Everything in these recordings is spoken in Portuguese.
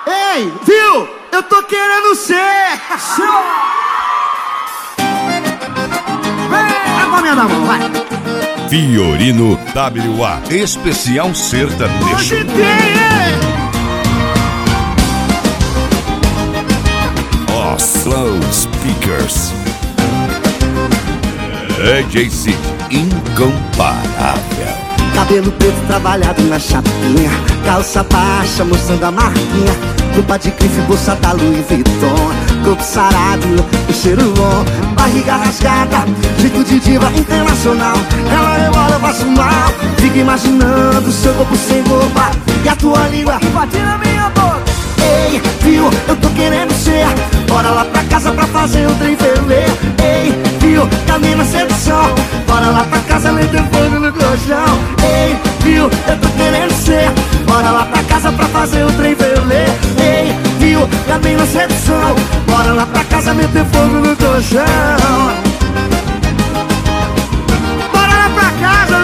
Ei, viu? Eu tô querendo ser. Vem, a palminha da mão, vai. Fiorino WA, especial sertanejo. Hoje tem, hein? Slow Speakers. DJ Cid, incomparável. Cabelo preto trabalhado na chapinha, calça baixa mostrando a marquinha, roupa de grife, bolsa da Louis Vuitton, corpo sarado, o cheiro bom, barriga rasgada, jeito de diva internacional. Ela rebola, eu faço mal, fico imaginando seu corpo sem roupa e a tua língua bate na minha boca. Ei, viu, eu tô querendo ser. Bora lá pra casa pra fazer o trem ferver. Ei, viu, caminho na sedução. Bora lá pra casa meter fogo no colchão. Ei, viu, eu tô querendo ser. Bora lá pra casa pra fazer o trem ferver. Ei, viu, caminho na sedução. Bora lá pra casa meter fogo no colchão. Bora lá pra casa,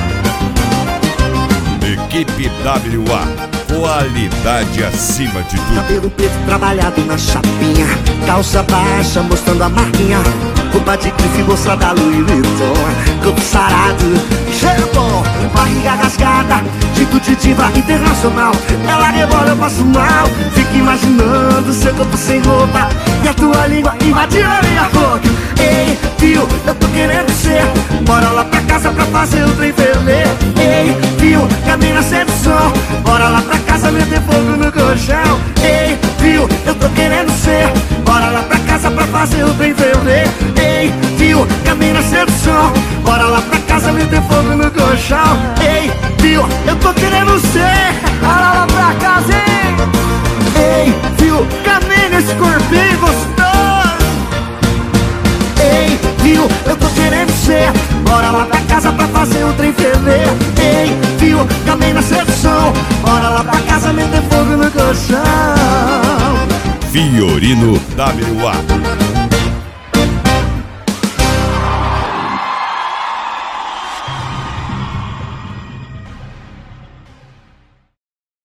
viu? Equipe WA, qualidade acima de tudo. Cabelo preto trabalhado na chapinha, calça baixa mostrando a marquinha, roupa de grife, bolsa da Louis Vuitton, corpo sarado, cheiro bom, barriga rasgada, jeito de diva internacional. Ela rebola, eu passo mal, fico imaginando seu corpo sem roupa e a tua língua invadindo a minha boca. Ei, viu, eu tô querendo ser. Bora lá pra casa pra fazer o trem ferver. Ei, viu, caminho na sedução. Bora lá pra casa meter fogo no colchão. Ei, viu, eu tô querendo ser. Bora lá pra casa pra fazer o trem ferver. Ei, viu, caminho na sedução. Bora lá pra casa meter fogo no colchão. Ei, viu, eu tô querendo ser. Bora lá pra casa, hein? Ei, viu, caminho nesse corpinho gostoso. Ei, viu, eu tô querendo ser. Bora lá pra casa pra fazer o trem ferver. Ei, viu, caminho na sedução. Bora lá pra casa meter fogo no colchão. Fiorino WA.